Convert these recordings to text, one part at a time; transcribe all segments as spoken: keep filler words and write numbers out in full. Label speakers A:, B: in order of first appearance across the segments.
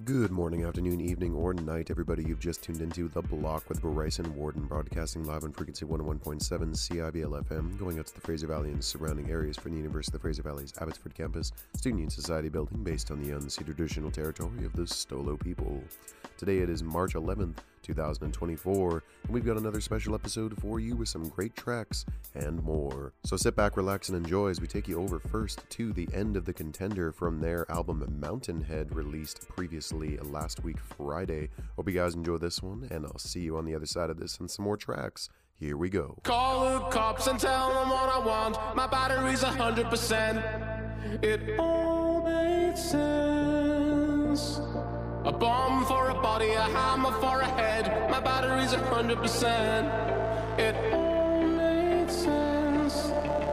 A: Good morning, afternoon, evening, or night, everybody. You've just tuned into The Block with Bryson Warden, broadcasting live on frequency one oh one point seven C I B L F M, going out to the Fraser Valley and surrounding areas for the University of the Fraser Valley's Abbotsford campus, Student Union Society building based on the unceded traditional territory of the Stolo people. Today it is March eleventh, two thousand twenty-four, and we've got another special episode for you with some great tracks and more. So sit back, relax, and enjoy as we take you over first to the End of the Contender from their album Mountainhead, released previously last week Friday. Hope you guys enjoy this one, and I'll see you on the other side of this and some more tracks. Here we go.
B: Call the cops and tell them what I want. My battery's a hundred percent. It all made sense. A bomb for a body, a hammer for a head. My battery's a hundred percent. It all made sense.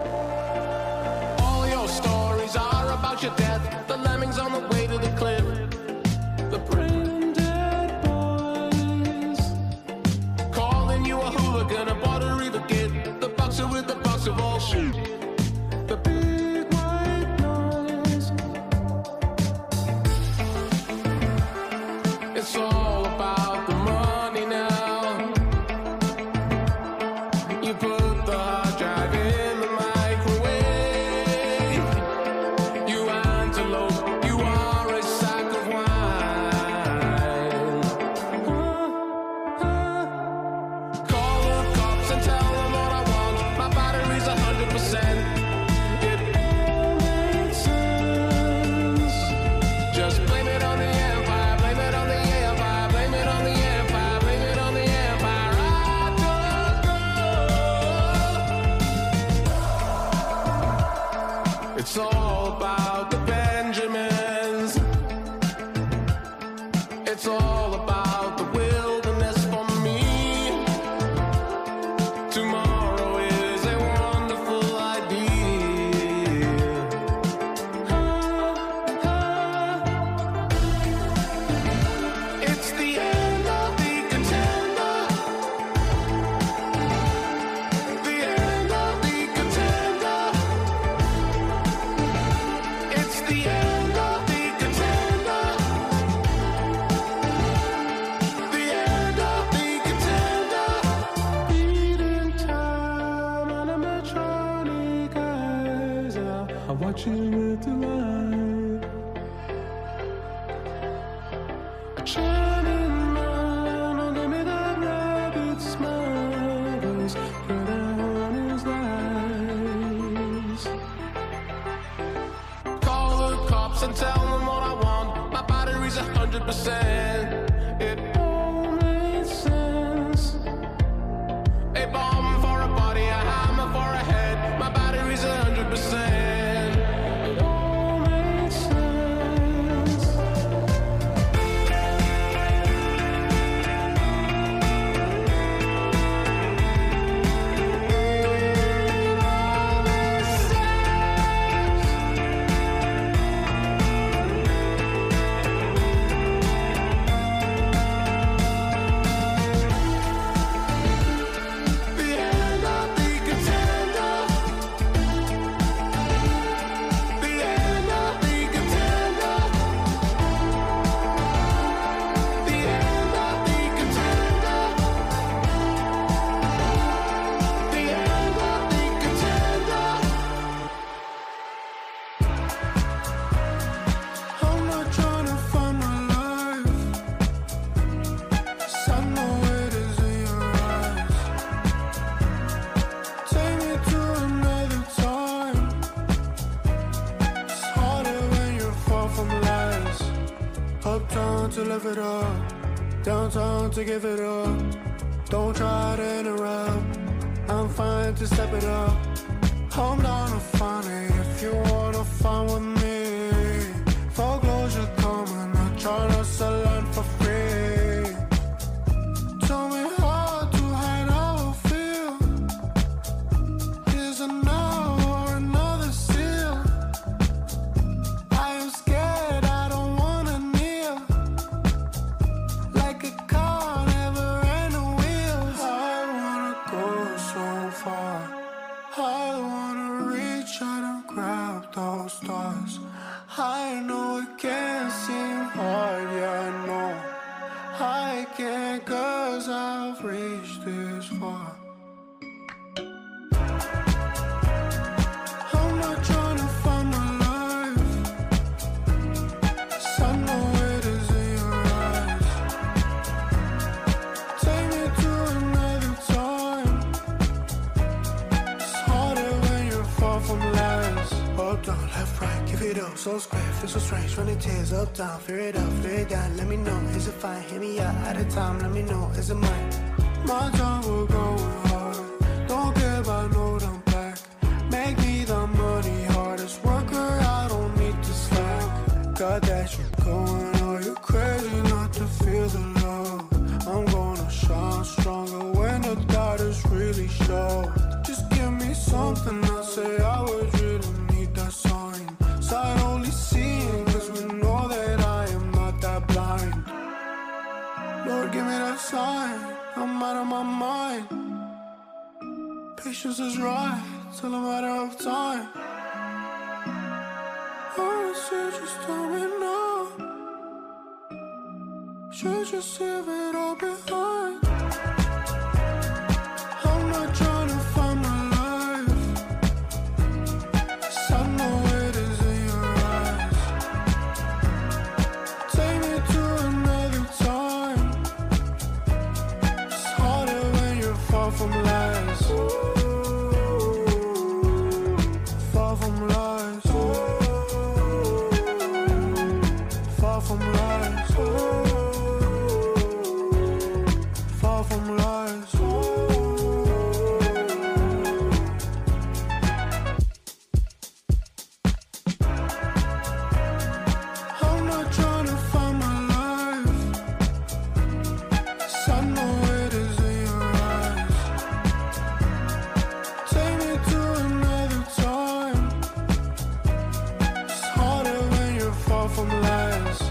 B: All your stories are about your death. The lemmings on the way to the cliff. The brain dead boys calling you a hooligan, a buttery kid, the boxer with the box of all shoot. The big white noise. It's all about the money now. You put the hard drive in the microwave. You antelope, you are a sack of wine. Call the cops and tell them what I want. My battery's a hundred percent. It all makes sense. Just blame it on the empire, blame it on the empire, blame it on the empire, blame it on the empire. I don't know. It's all about the Benjamins. It's all about the wilderness for me. Tomorrow is a wonderful idea. Ah, ah. It's the end of the contender. The end of the contender. It's the end of the contender. The end of the contender. Beating time on a Medtronic eyes. I watch you with delight. A shining man, oh, give me that rabbit smile. Those red on his eyes. Call the cops and tell them what I want. My battery's a hundred percent. It all made sense. A bomb for a body, a hammer for a head. My battery's a hundred percent. It all made sense. The end of the contender. The end of the contender. The end of the contender. The end of the contender. I'm not trying to find my life. 'Cause I know it is in your eyes. Take me to another time. It's harder when you're far from lies. Uptown to live it up, downtown to give it up. Don't try to interrupt. I'm fine to step it up. I'm down to find it if you wanna find with me. Foreclosure coming, I'm trying to sell land for free. Tell me how to hide how I feel. Here's a no or another seal. I am scared, I don't wanna kneel. Like a car, never ran a wheel. I wanna go so far. I wanna reach grab those stars. I know it can seem hard, yeah, I know I can't, cause I've reached this far. I'm not trying to find my life, 'cause I know it is in your eyes. Take me to another time. It's harder when you're far from lies. Up, down, left, right, give it up, so square, feel so strange, running tears, up, down, fear it up, fear it down, let me know, is it fine, hear me out, out of time, let me know, is it mine? My time will go hard, don't care about no damn back, make me the money hardest worker, I don't need to slack, got that shit going on, you're crazy not to feel the love, I'm gonna shine stronger when the doubters really show, just give me something, I say I would really need that sign, sight only seeing, cause we know that I am not that blind, Lord give me that sign, I'm out of my mind, patience is right, till a matter of time, honestly just tell me now, should just leave it all behind, I'm not trying to find my life, 'cause I know it is in your eyes, take me to another time, it's harder when you're far from lies, far from lies, far from lies, far from lies. I'm not trying to find my life, 'cause I know it is in your eyes, take me to another time, it's harder when you're far from lies.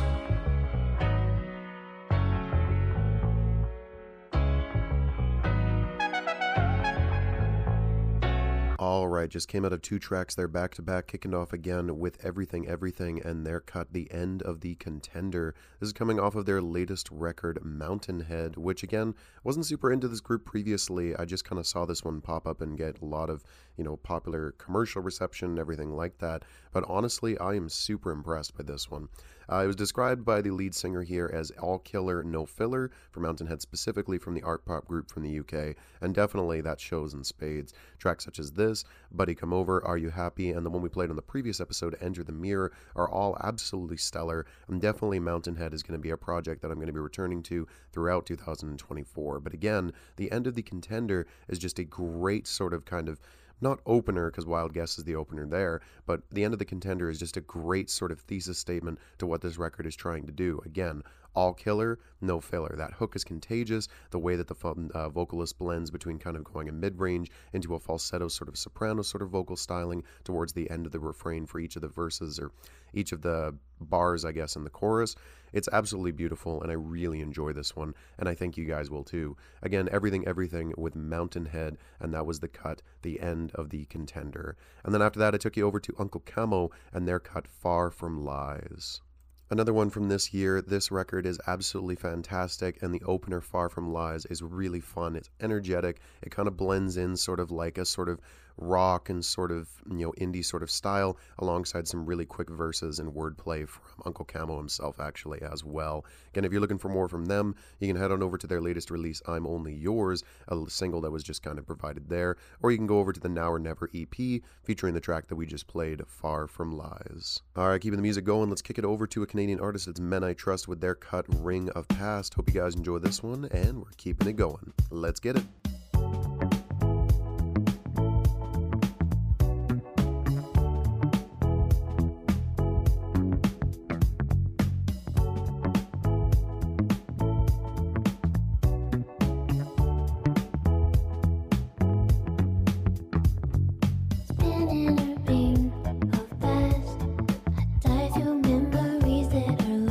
A: Alright, just came out of two tracks there back to back, kicking off again with Everything Everything and their cut The End of the Contender. This is coming off of their latest record, Mountainhead, which again, wasn't super into this group previously. I just kind of saw this one pop up and get a lot of, you know, popular commercial reception and everything like that. But honestly, I am super impressed by this one. Uh, it was described by the lead singer here as all killer, no filler, for Mountainhead specifically from the art pop group from the U K, and definitely that shows in spades. Tracks such as this, Buddy Come Over, Are You Happy, and the one we played on the previous episode, Enter the Mirror, are all absolutely stellar, and definitely Mountainhead is going to be a project that I'm going to be returning to throughout two thousand twenty-four. But again, The End of the Contender is just a great sort of kind of not opener, because Wild Guess is the opener there, but The End of the Contender is just a great sort of thesis statement to what this record is trying to do. Again, all killer, no filler. That hook is contagious. The way that the uh, vocalist blends between kind of going a mid-range into a falsetto sort of soprano sort of vocal styling towards the end of the refrain for each of the verses, or each of the bars, I guess, in the chorus. It's absolutely beautiful, and I really enjoy this one, and I think you guys will too. Again, Everything Everything with Mountainhead, and that was the cut, The End of the Contender. And then after that, I took you over to Uncle Camo and their cut, Far From Lies. Another one from this year. This record is absolutely fantastic, and the opener, Far From Lies, is really fun. It's energetic. It kind of blends in sort of like a sort of rock and sort of, you know, indie sort of style, alongside some really quick verses and wordplay from Uncle Camo himself, actually, as well. Again, if you're looking for more from them, you can head on over to their latest release, I'm Only Yours, a single that was just kind of provided there, or you can go over to the Now or Never E P, featuring the track that we just played, Far From Lies. Alright, keeping the music going, let's kick it over to a Canadian artist. It's Men I Trust with their cut, Ring of Past. Hope you guys enjoy this one, and we're keeping it going. Let's get it.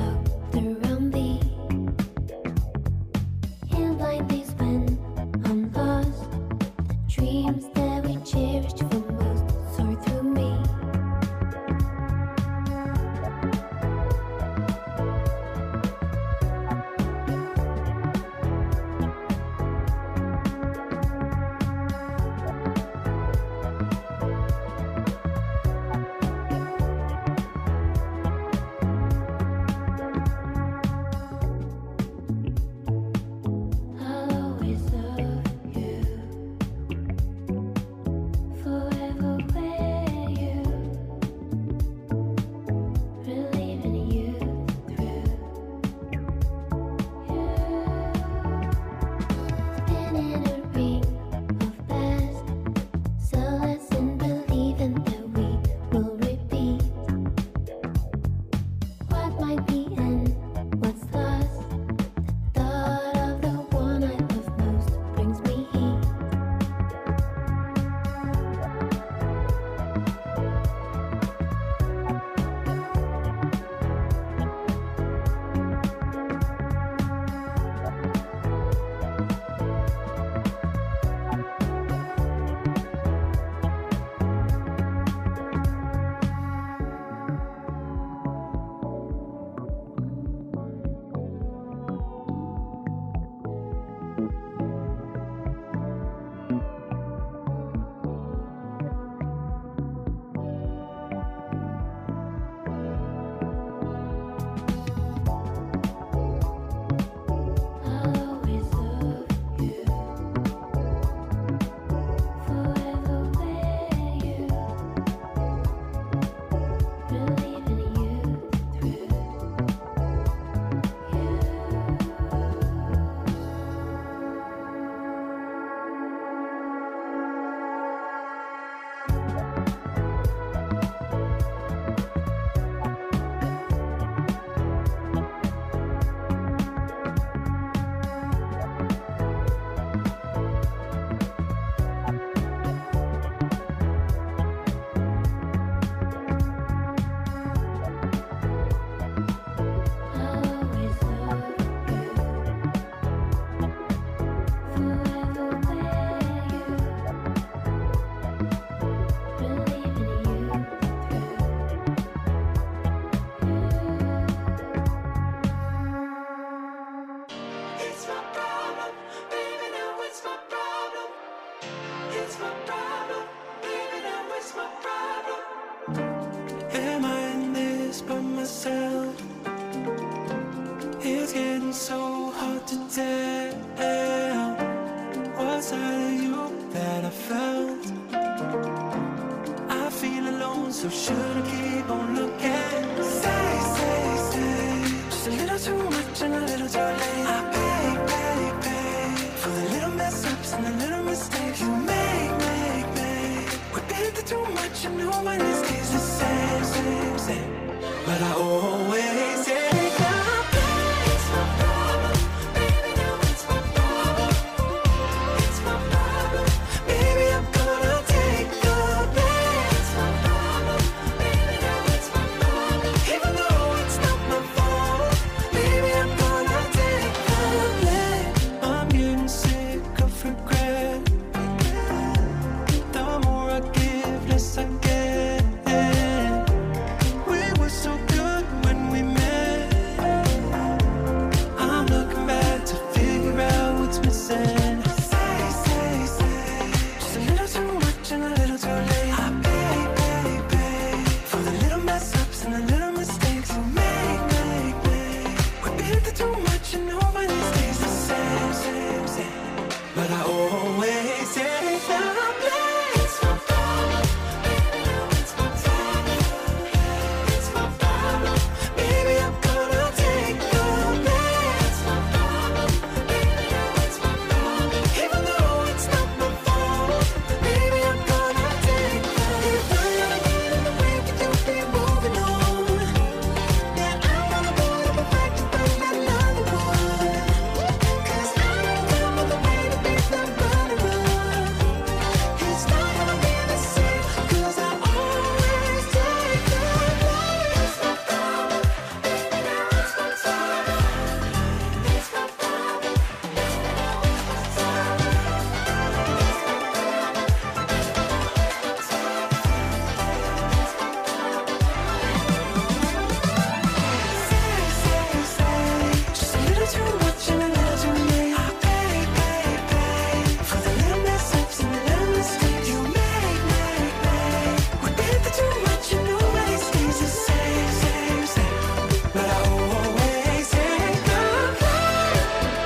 C: Blind days when I'm
B: So should I keep on looking? Stay, stay, stay. Just a little too much and a little too late. I pay, pay, pay for the little mess ups and the little mistakes you make, make, make. We've been through too much and no one is stays the same, same, same. But I always take the blame. It's my problem, baby, now it's my problem. It's my problem, baby, I'm gonna take the blame. It's my problem, baby, now it's my problem. Even though it's not my fault, baby, I'm gonna take the blame. I'm getting sick of regret. The more I give, less I get. But I always take the blame. It's my problem, baby, now it's my problem. It's my problem, baby, I'm gonna take the blame. It's my problem, baby, now it's my problem. Even though it's not my fault, baby, I'm gonna take the blame. If I'm gonna get in the way, could you be moving on? Yeah, I'm gonna put up a fight to find another one. Cause I ain't done with the way to be the runner up. It's not gonna be the same, cause I always take the blame. It's my problem, baby, now it's my problem. It's my problem, baby, now it's my problem. Say, say, say, just a little too much and a little too late. I pay, pay, pay for the little mess ups and the little mistakes you make, make, make. We've been through too much and nobody stays the same, same, same. But I always take the blame.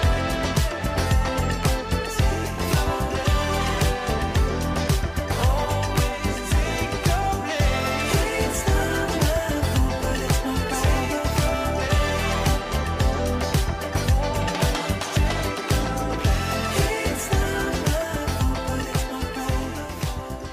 B: Always take the blame. It's not my fault, but it's my problem. It's not my fault, but it's my problem.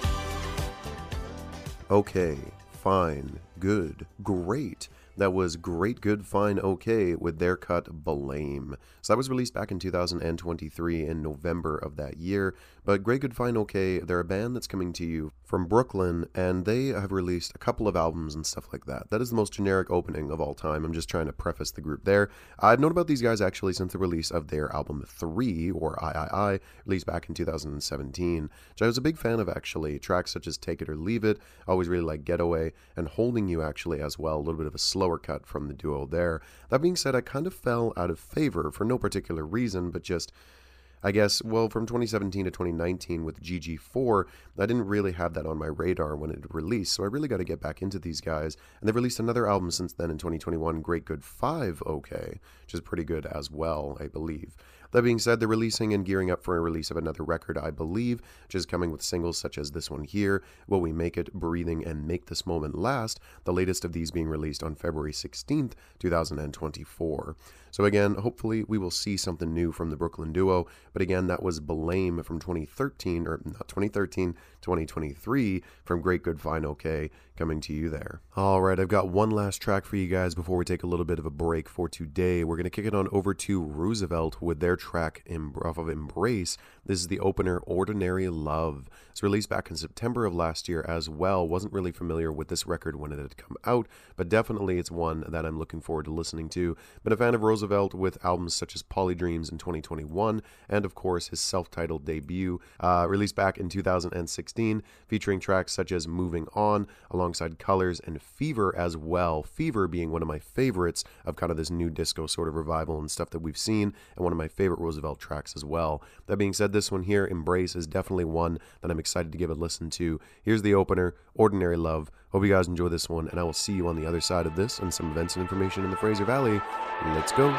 A: Okay, fine, good, great. That was Great, Good, Fine, Okay with their cut Blame. So that was released back in two thousand twenty-three in November of that year. But Great, Good, Fine, Okay, they're a band that's coming to you from Brooklyn, and they have released a couple of albums and stuff like that. That is the most generic opening of all time. I'm just trying to preface the group there. I've known about these guys actually since the release of their album three, or I I I, released back in two thousand seventeen, which I was a big fan of actually. Tracks such as Take It or Leave It, I always really like Getaway, and Holding You actually as well, a little bit of a slower cut from the duo there. That being said, I kind of fell out of favor for no particular reason, but just, I guess, well, from twenty seventeen to twenty nineteen with G G four, I didn't really have that on my radar when it released, so I really got to get back into these guys. And they've released another album since then in twenty twenty-one, Great, Good, Five, Okay, which is pretty good as well, I believe. That being said, they're releasing and gearing up for a release of another record, I believe, which is coming with singles such as this one here, Will We Make It, Breathing, and Make This Moment Last, the latest of these being released on February sixteenth, two thousand twenty-four. So again, hopefully we will see something new from the Brooklyn duo, but again, that was Blame from twenty thirteen, or not twenty thirteen, twenty twenty-three, from Great, Good, Fine, Okay, coming to you there. Alright, I've got one last track for you guys before we take a little bit of a break for today. We're going to kick it on over to Roosevelt with their track off of Embrace. This is the opener, Ordinary Love. It's released back in September of last year as well. Wasn't really familiar with this record when it had come out, but definitely it's one that I'm looking forward to listening to. Been a fan of Roosevelt with albums such as Polydreams in twenty twenty-one, and of course his self-titled debut, uh, released back in two thousand sixteen, featuring tracks such as Moving On, alongside Colors and Fever as well. Fever being one of my favorites of kind of this new disco sort of revival and stuff that we've seen, and one of my favorite Roosevelt tracks as well. That being said, this one here, Embrace, is definitely one that I'm excited to give a listen to. Here's the opener, Ordinary Love. Hope you guys enjoy this one, and I will see you on the other side of this and some events and information in the Fraser Valley. Let's go.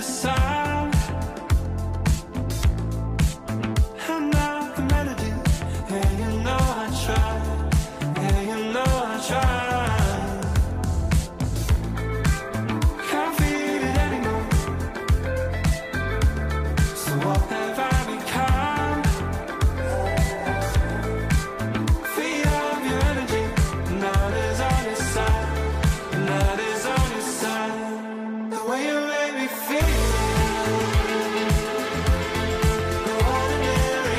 B: side. I'm not the melody. Yeah, you know I tried. Yeah, you know I tried. Can't feel it anymore. So what have I become? Feed up your energy. Now there's on your side. Now there's on your side. The way you make me feel. The ordinary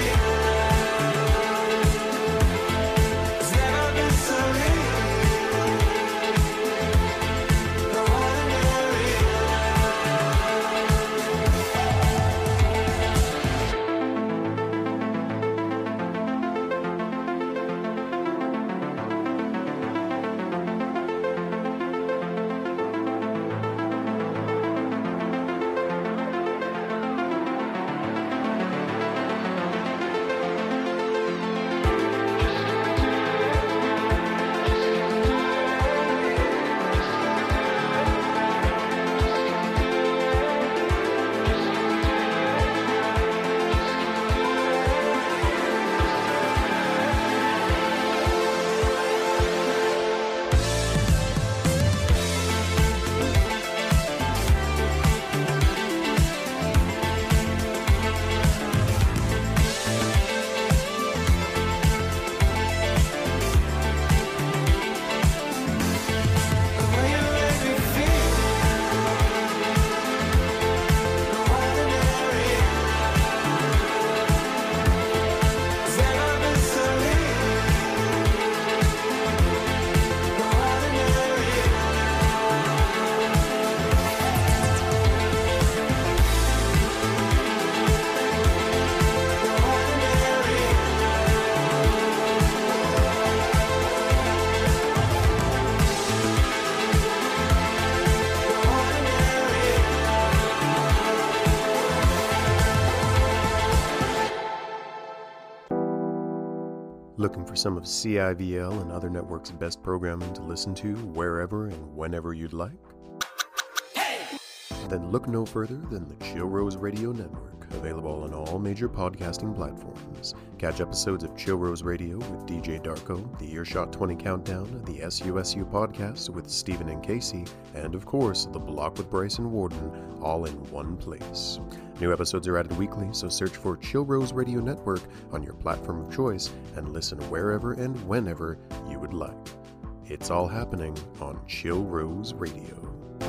B: has never been so real. The ordinary.
A: Looking for some of C I V L and other networks' best programming to listen to wherever and whenever you'd like? Then look no further than the Chill Rose Radio Network, available on all major podcasting platforms. Catch episodes of Chill Rose Radio with D J Darko, the Earshot twenty Countdown, the S U S U podcast with Stephen and Casey, and of course, The Block with Bryson Warden, all in one place. New episodes are added weekly, so search for Chill Rose Radio Network on your platform of choice and listen wherever and whenever you would like. It's all happening on Chill Rose Radio.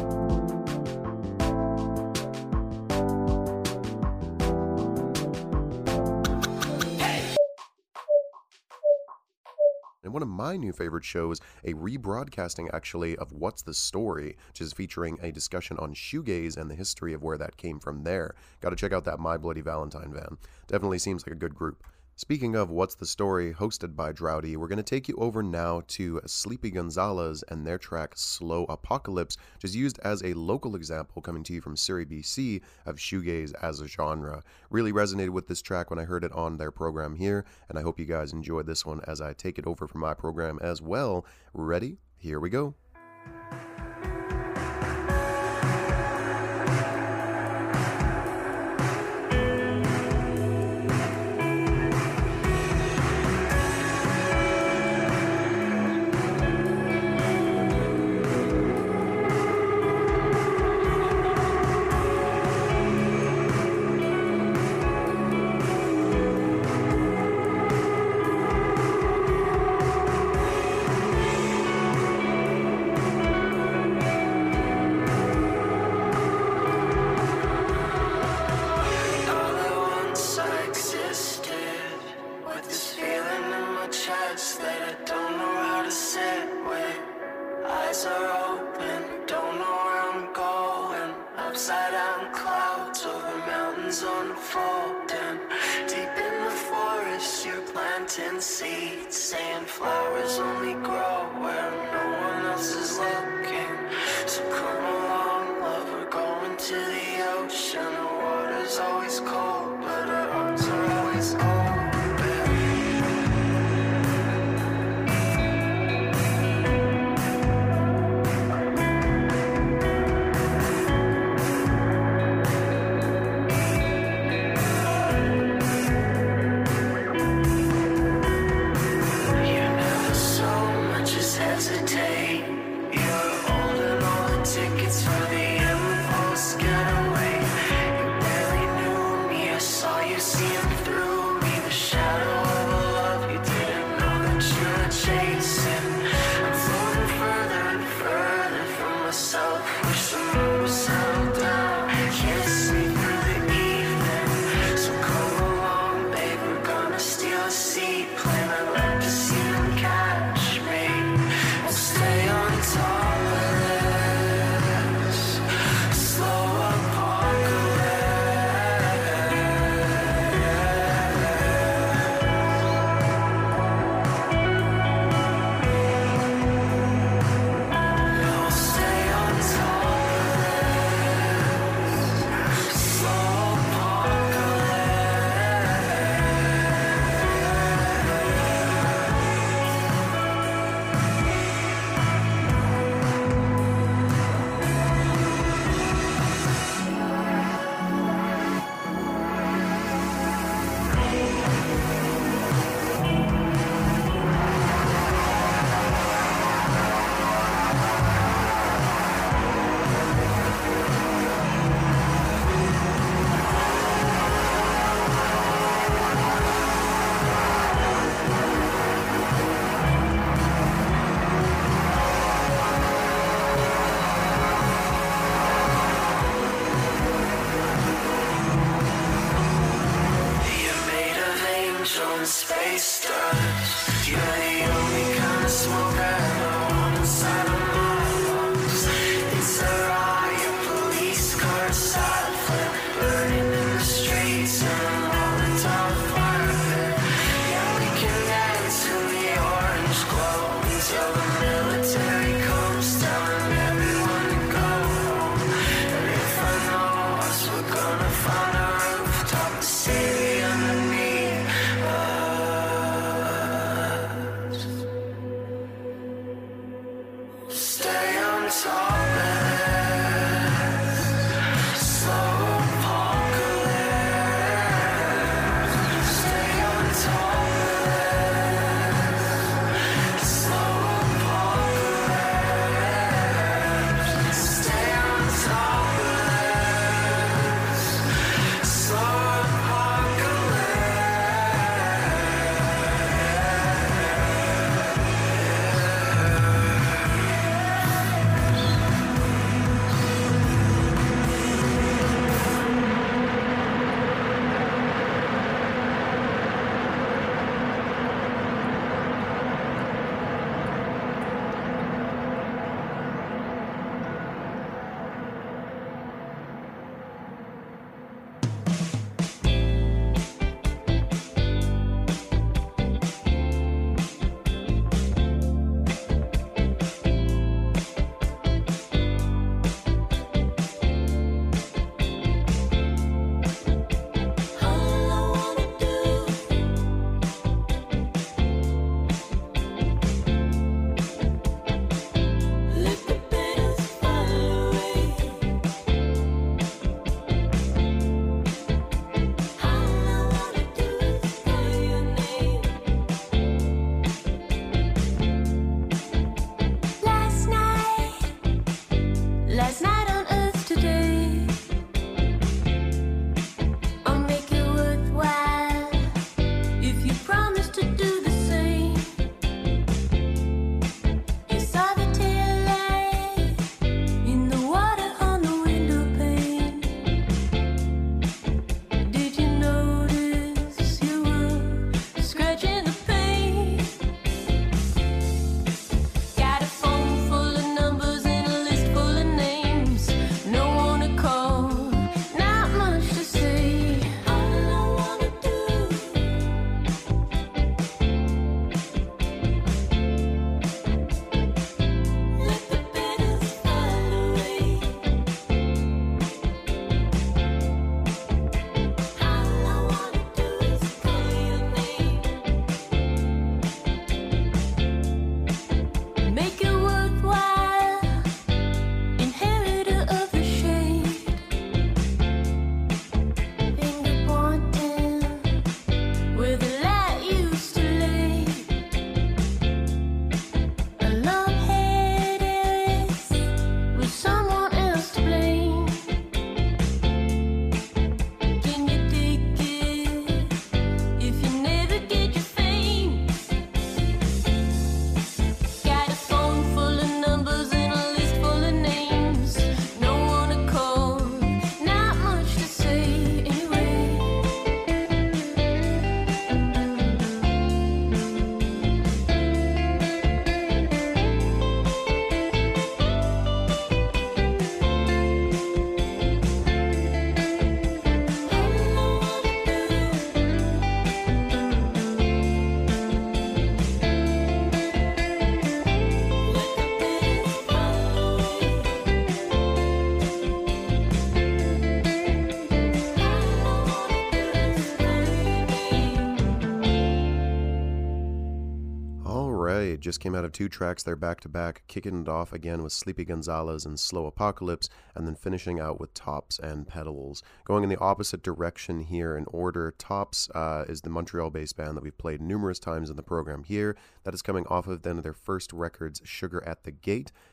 A: And one of my new favorite shows, a rebroadcasting actually of What's the Story, which is featuring a discussion on shoegaze and the history of where that came from there. Got to check out that My Bloody Valentine van. Definitely seems like a good group. Speaking of What's the Story, hosted by Droughty, we're going to take you over now to Sleepy Gonzalez and their track Slow Apocalypse, which is used as a local example coming to you from Surrey, B C, of shoegaze as a genre. Really resonated with this track when I heard it on their program here, and I hope you guys enjoyed this one as I take it over for my program as well. Ready? Here we go.
B: We'll be right back. taste us. You're the only kind of smoke I ever want inside of my lungs. It's a riot, police cars, side flip, burning in the streets and a Molotov fire pit. Yeah, we can dance in the orange glow until the military comes telling everyone to go home. And if I know us, we're gonna find a rooftop to see underneath us. Stay on top of this slow apocalypse. Stay on top of this slow apocalypse. Stay on top of this slow Last night on Earth today, I'll make it worthwhile if you promise to do the same. You saw the tail light in the water on the window pane. Did you notice you were scratching the paint? Got a phone full of numbers and a list full of names. No one to call, not much to say. All I wanna do, let the petals fall away. All I wanna do is call your name. Make it worthwhile, inheritor of the shade. Finger pointing where the light used to lay. A long-haired heiress with someone else to blame. Can you take it if you never get your fame? Got a phone full of numbers and a list full of names. No one to call, not much to say anyway.
A: All right, just came out of two tracks there back to back, kicking it off again with Sleepy Gonzalez and Slow Apocalypse, and then finishing out with Tops and Pedals. Going in the opposite direction here in order, Tops uh, is the Montreal-based band that we've played numerous times in the program here. That is coming off of then their first records, Sugar at the Gate,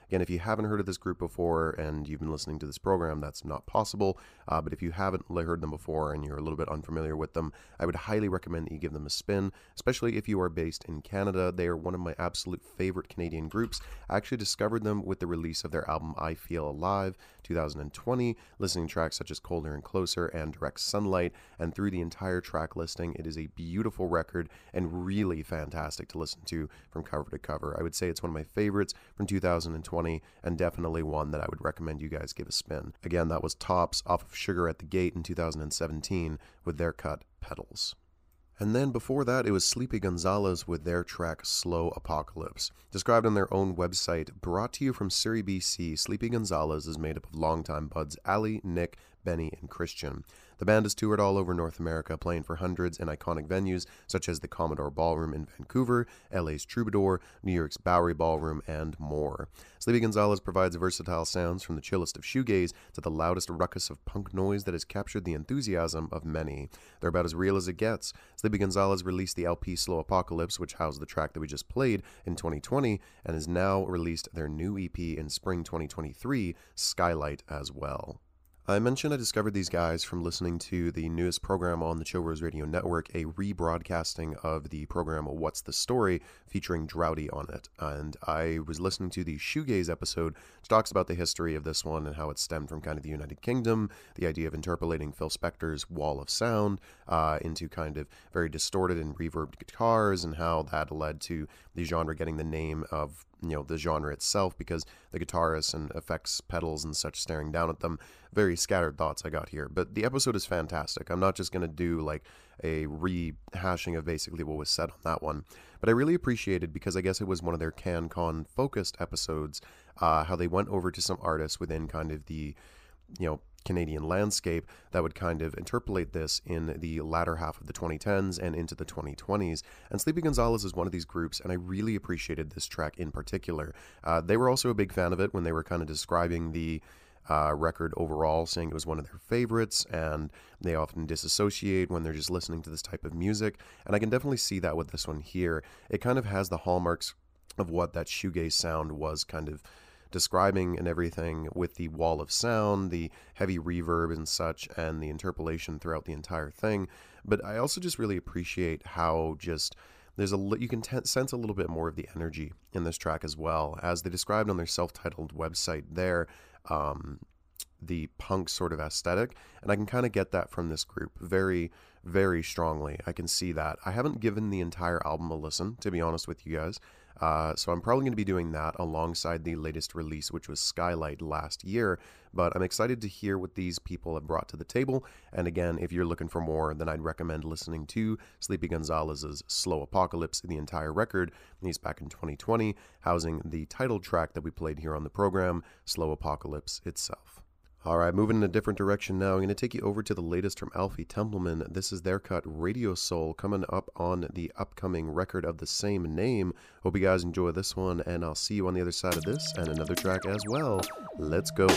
A: Again, if you haven't heard of this group before and you've been listening to this program, that's not possible. Uh, but if you haven't heard them before and you're a little bit unfamiliar with them, I would highly recommend that you give them a spin, especially if you are based in Canada. They are one of my absolute favorite Canadian groups. I actually discovered them with the release of their album I Feel Alive two thousand twenty, listening to tracks such as Colder and Closer and Direct Sunlight, and through the entire track listing, it is a beautiful record and really fantastic to listen to from cover to cover. I would say it's one of my favorites from two thousand twenty, and definitely one that I would recommend you guys give a spin. Again, that was Tops off of Sugar at the Gate in two thousand seventeen with their cut Petals. And then before that, it was Sleepy Gonzalez with their track Slow Apocalypse. Described on their own website, brought to you from Surrey, B C, Sleepy Gonzalez is made up of longtime buds Ali, Nick, Benny, and Christian. The band has toured all over North America, playing for hundreds in iconic venues such as the Commodore Ballroom in Vancouver, L A's Troubadour, New York's Bowery Ballroom, and more. Sleepy Gonzalez provides versatile sounds from the chillest of shoegaze to the loudest ruckus of punk noise that has captured the enthusiasm of many. They're about as real as it gets. Sleepy Gonzalez released the L P Slow Apocalypse, which housed the track that we just played, in twenty twenty, and has now released their new E P in spring twenty twenty-three, Skylight, as well. I mentioned I discovered these guys from listening to the newest program on the Chill Rose Radio Network, a rebroadcasting of the program What's the Story, featuring Droughty on it. And I was listening to the Shoegaze episode, which talks about the history of this one and how it stemmed from kind of the United Kingdom, the idea of interpolating Phil Spector's Wall of Sound uh, into kind of very distorted and reverbed guitars, and how that led to the genre getting the name of, you know, the genre itself, because the guitarists and effects pedals and such staring down at them. Very scattered thoughts I got here, but the episode is fantastic. I'm not just going to do like a rehashing of basically what was said on that one, but I really appreciated, because I guess it was one of their CanCon focused episodes, uh, how they went over to some artists within kind of the, you know, Canadian landscape that would kind of interpolate this in the latter half of the twenty tens and into the twenty twenties. And Sleepy Gonzalez is one of these groups, and I really appreciated this track in particular. Uh, they were also a big fan of it when they were kind of describing the uh, record overall, saying it was one of their favorites, and they often disassociate when they're just listening to this type of music. And I can definitely see that with this one here. It kind of has the hallmarks of what that shoegaze sound was kind of describing and everything, with the wall of sound, the heavy reverb and such, and the interpolation throughout the entire thing. But I also just really appreciate how just there's a you can t- sense a little bit more of the energy in this track as well, as they described on their self-titled website there, um, the punk sort of aesthetic, and I can kind of get that from this group very, very strongly. I can see that. I haven't given the entire album a listen, to be honest with you guys. Uh, so I'm probably going to be doing that alongside the latest release, which was Skylight last year, but I'm excited to hear what these people have brought to the table. And again, if you're looking for more, then I'd recommend listening to Sleepy Gonzalez's Slow Apocalypse, the entire record. He's back in twenty twenty, housing the title track that we played here on the program, Slow Apocalypse itself. Alright, moving in a different direction now. I'm going to take you over to the latest from Alfie Templeman. This is their cut, Radio Soul, coming up on the upcoming record of the same name. Hope you guys enjoy this one, and I'll see you on the other side of this and another track as well. Let's go.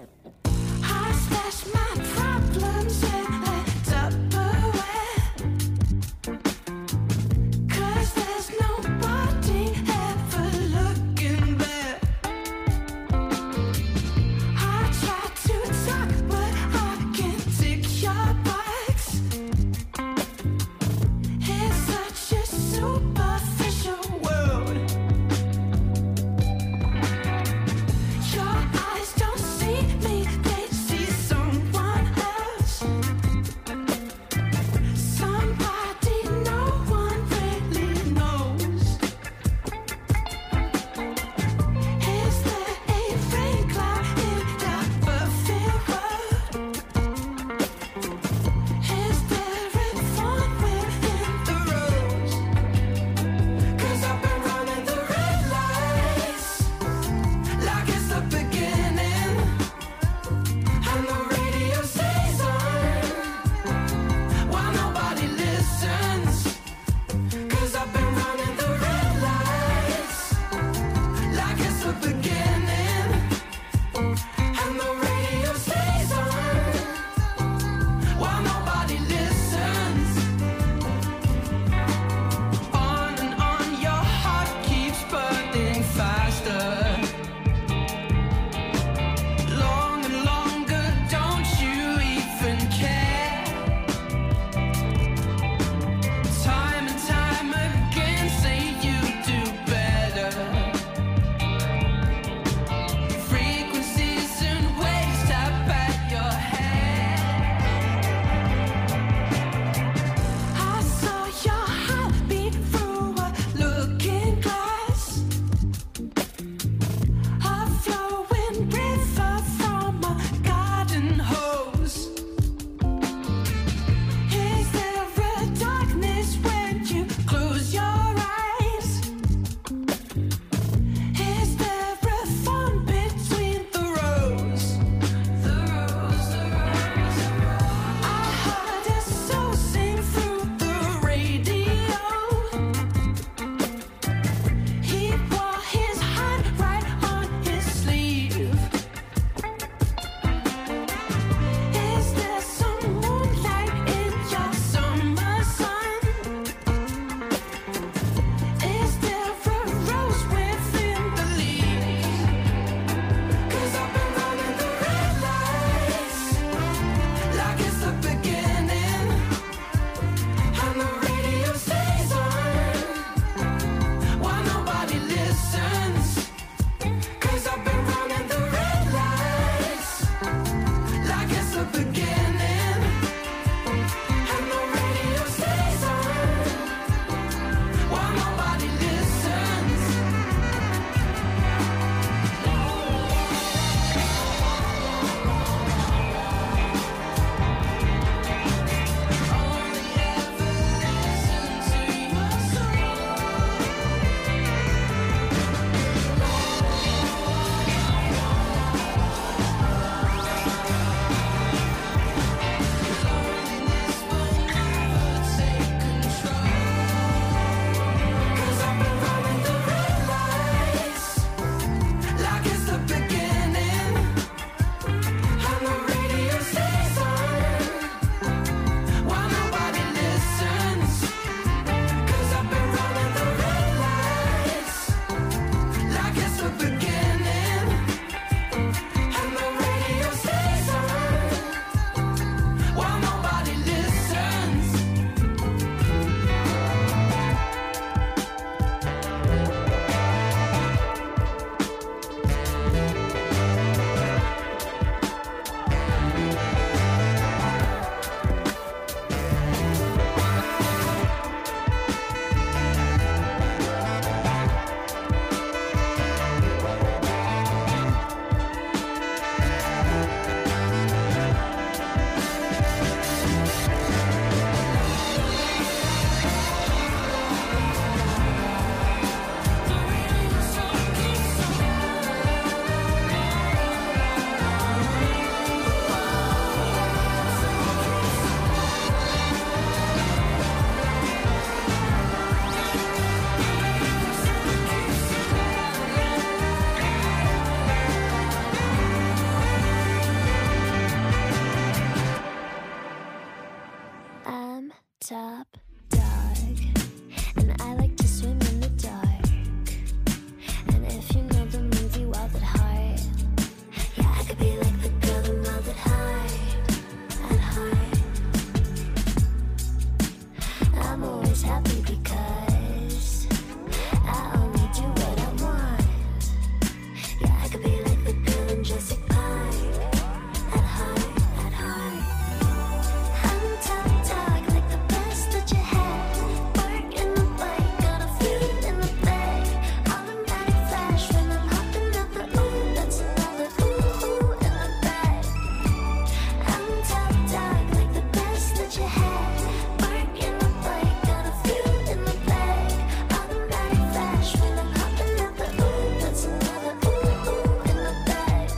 C: I stash my problems in a Tupperware, 'cause there's nobody ever looking there. I try to talk, but I can't tick your box. It's such a superficial world. Your eyes don't see
D: top dog, and I like to swim in the dark. And if you know the movie Wild at Heart, yeah, I could be like the girl who melted hard at heart. I'm always happy because I only do what I want. Yeah, I could be like the girl in Jurassic Park at heart, at heart. I'm top dog, like the best that you had. Work in the bike, got a feet in the bag. Automatic flash when I'm hopping up the ooh, that's another ooh, ooh in the bag. I'm top dog, like the best that you had. Work in the bike, got a feet in the bag. Automatic flash when I'm hopping up the ooh, that's another ooh, ooh in the bag.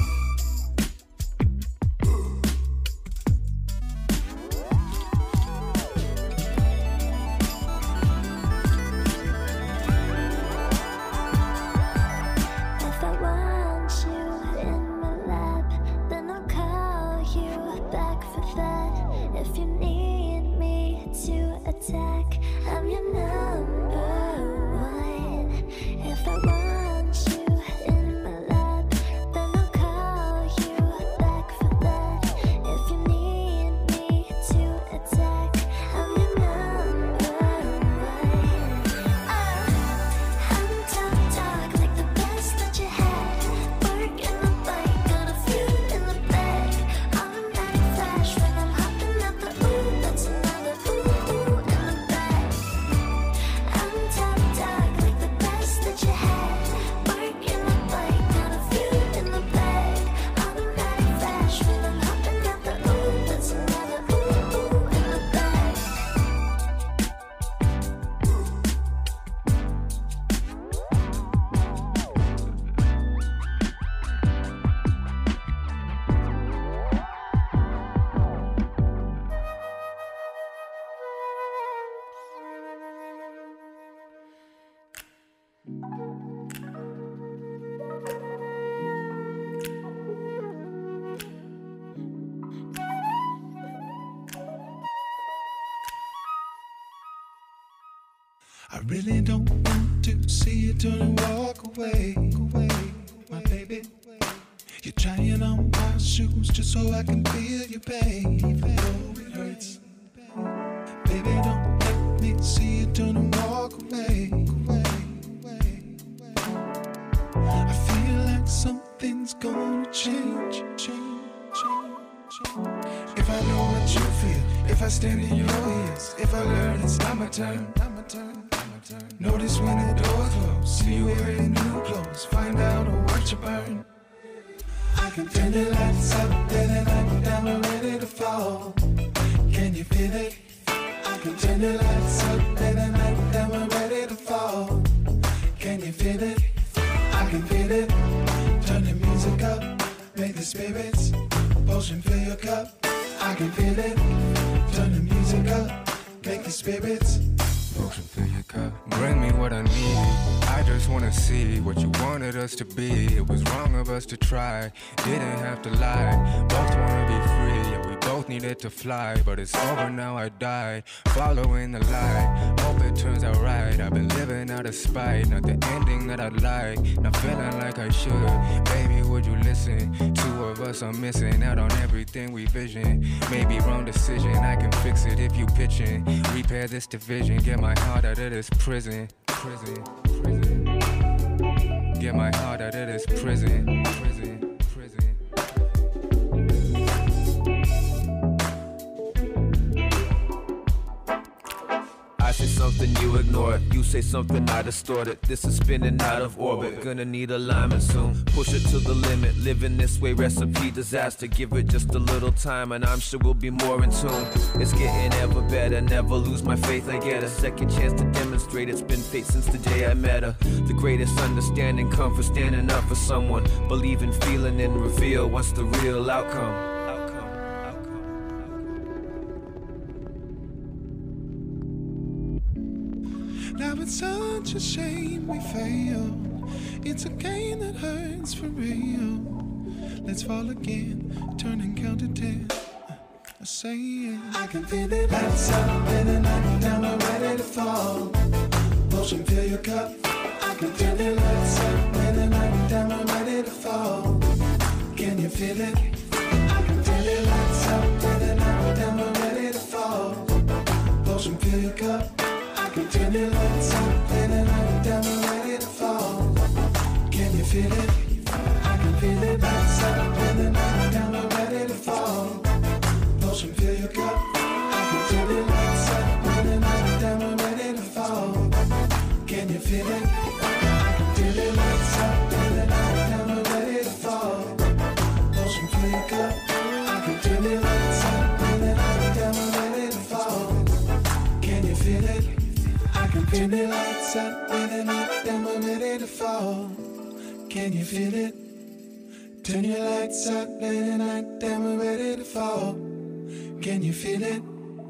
D: If I want you in my lap, then I'll call you back for that. If you need me to attack, I'm your number one. If I want you in my lap, then I'll call you back for that. If you need me to attack, I'm your number one. I'm top dog, like the best that you had. Work in the bike, got a feet in the bag. Automatic flash when I'm hopping up the ooh, that's another ooh, ooh in the bag. I'm top dog, like the best that you had. Work in the bike, got a feet in the bag. Automatic flash when I'm hopping up the ooh, that's another ooh, ooh in the bag.
B: I really don't want to see you turn and walk away, away, my baby. You're trying on my shoes just so I can feel your pain, even though it hurts. Baby, don't let me see you turn and walk away, away, away. I feel like something's gonna change, change, change, change. If I know what you feel, if I stand in your ears, if I learn it's not my turn, not my turn. Notice when the door closed, see you wearing new clothes, find out or watch you burn. I can turn the lights up, then the night down, we're ready to fall. Can you feel it? I can turn the lights up, then the night down, we're ready to fall. Can you feel it? I can feel it. Turn the music up, make the spirits potion fill your cup. I can feel it. Turn the music up, make the spirits potion fill your cup.
E: Bring me what I need. I just wanna see what you wanted us to be. It was wrong of us to try, didn't have to lie. Both wanna be free, yeah, we both needed to fly. But it's over now, I die, following the light. Hope it turns out right. I've been living out of spite, not the ending that I'd like. Not feeling like I should. Baby, would you listen? Two of us are missing out on everything we vision. Maybe wrong decision, I can fix it if you pitching. Repair this division, get my heart out of this prison, prison, prison. Get my heart out of this prison, prison, prison.
F: I say something, you ignore it. You say something, I distort it. This is spinning out of orbit. Gonna need alignment soon. Push it to the limit. Living this way, recipe disaster. Give it just a little time, and I'm sure we'll be more in tune. It's getting ever better. Never lose my faith. I get a second chance to demonstrate. It's been fate since the day I met her. The greatest understanding come for standing up for someone. Believe in feeling and reveal what's the real outcome.
B: Now it's such a shame we fail. It's a game that hurts for real. Let's fall again, turn and count to ten. saying I can feel it. Lights up in the night, down and ready to fall. Motion, fill your cup. I can feel it. Lights up in the night, down and ready to fall. Can you feel it? I can feel it. Lights up in the night, down and ready to fall. Motion, fill your cup. I can feel it. Lights up in the night, down and ready to fall. Can you feel it? I can feel it. Lights up in the night, down and ready to fall. Motion, fill your cup. I can feel it. Lights up in the night, down and ready to fall. Can you feel it? I can feel it. Lights up in the night, down and ready to fall. Motion, fill your cup. I can feel it. Lights up in the night, down and ready to fall. Can you feel it? I can feel it. Lights up in the night, down and ready to fall. Can you feel it? Turn your lights up, let the night down, we're ready to fall. Can you feel it?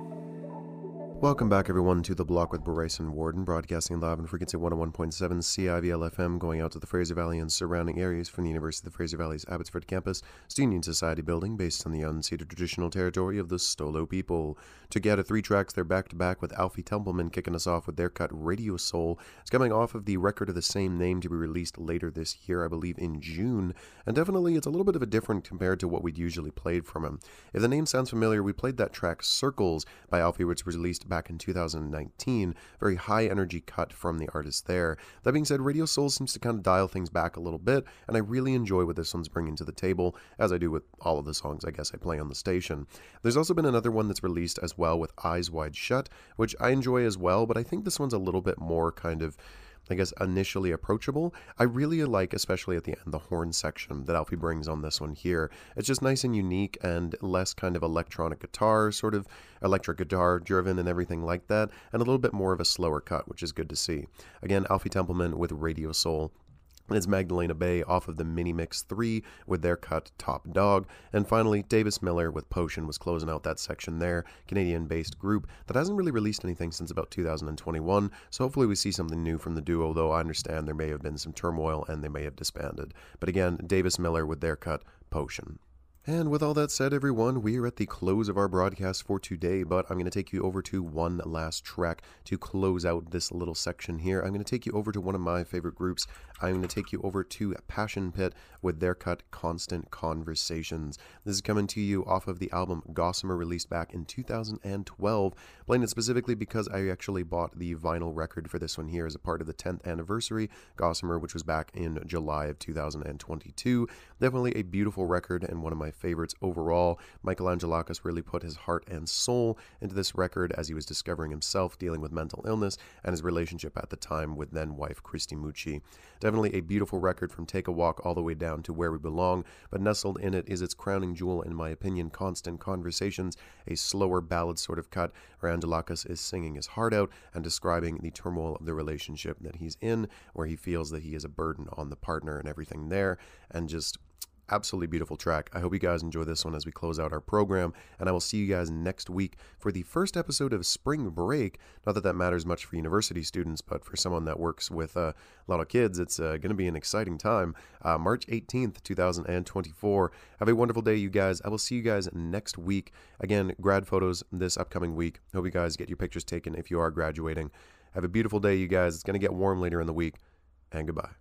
A: Welcome back, everyone, to The Block with Bryson Warden, broadcasting live on frequency one oh one point seven C I V L F M, going out to the Fraser Valley and surrounding areas from the University of the Fraser Valley's Abbotsford campus, Student Union Society building based on the unceded traditional territory of the Stolo people. To get a three tracks, they're back-to-back with Alfie Templeman kicking us off with their cut Radio Soul. It's coming off of the record of the same name to be released later this year, I believe in June, and definitely it's a little bit of a different compared to what we'd usually played from him. If the name sounds familiar, we played that track Circles by Alfie, which was released back in two thousand nineteen. Very high energy cut from the artist there. That being said, Radio Soul seems to kind of dial things back a little bit, and I really enjoy what this one's bringing to the table, as I do with all of the songs I guess I play on the station. There's also been another one that's released as well with Eyes Wide Shut, which I enjoy as well, but I think this one's a little bit more kind of, I guess, initially approachable. I really like, especially at the end, the horn section that Alfie brings on this one here. It's just nice and unique and less kind of electronic guitar, sort of electric guitar driven and everything like that, and a little bit more of a slower cut, which is good to see. Again, Alfie Templeman with Radio Soul. And it's Magdalena Bay off of the Mini Mix three with their cut Top Dog. And finally, Davis Miller with Potion was closing out that section there. Canadian-based group that hasn't really released anything since about two thousand twenty-one, so hopefully we see something new from the duo, though I understand there may have been some turmoil and they may have disbanded. But again, Davis Miller with their cut Potion. And with all that said, everyone, we are at the close of our broadcast for today, but I'm going to take you over to one last track to close out this little section here. I'm going to take you over to one of my favorite groups. I'm going to take you over to Passion Pit with their cut Constant Conversations. This is coming to you off of the album Gossamer, released back in two thousand twelve. Playing it specifically because I actually bought the vinyl record for this one here as a part of the tenth anniversary Gossamer, which was back in July of two thousand twenty-two. Definitely a beautiful record and one of my favorites overall. Michael Angelakis really put his heart and soul into this record as he was discovering himself, dealing with mental illness, and his relationship at the time with then-wife Christy Mucci. Definitely a beautiful record from Take a Walk all the way down to Where We Belong, but nestled in it is its crowning jewel, in my opinion, Constant Conversations, a slower ballad sort of cut where Angelakis is singing his heart out and describing the turmoil of the relationship that he's in, where he feels that he is a burden on the partner and everything there, and just absolutely beautiful track. I hope you guys enjoy this one as we close out our program, and I will see you guys next week for the first episode of Spring Break. Not that that matters much for university students, but for someone that works with uh, a lot of kids, it's uh, going to be an exciting time. Uh, March eighteenth, two thousand twenty-four. Have a wonderful day, you guys. I will see you guys next week. Again, grad photos this upcoming week. Hope you guys get your pictures taken if you are graduating. Have a beautiful day, you guys. It's going to get warm later in the week, and goodbye.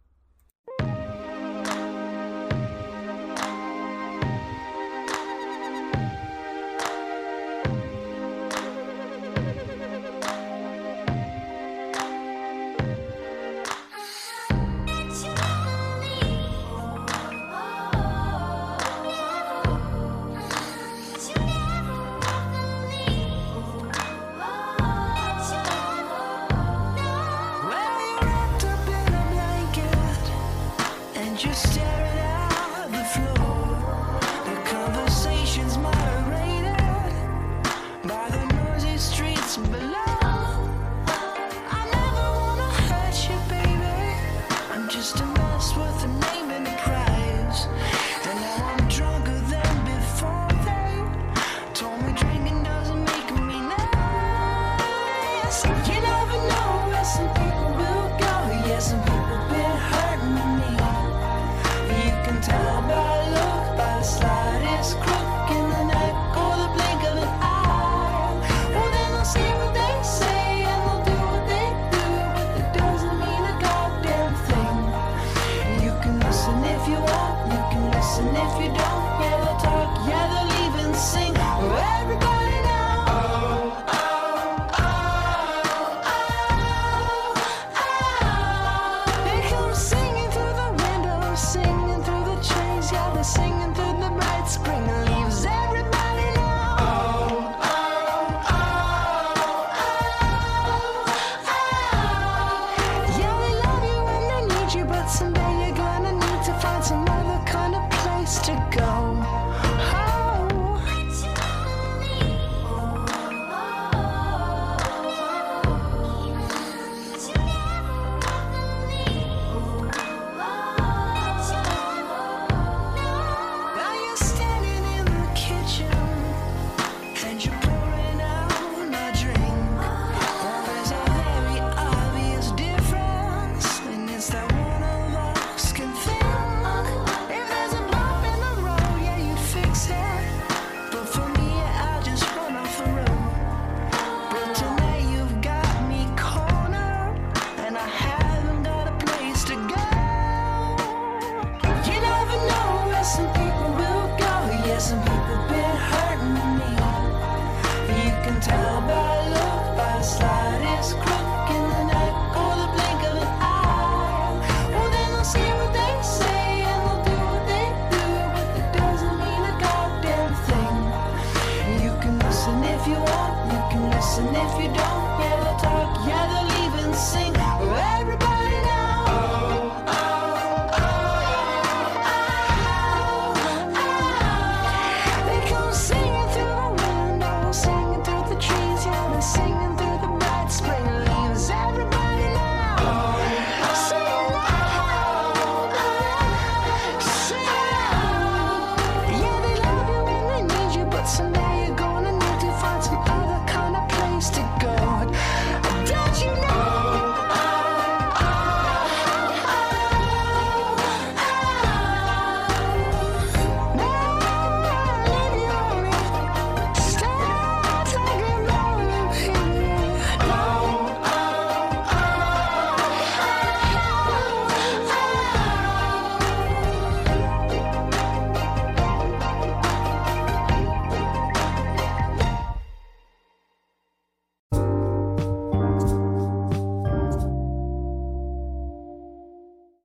C: Tell by the look, by the slightest crook in the neck or the blink of an listen if you want, you can listen if you don't. Yeah, they'll talk, yeah, they'll even sing. Everybody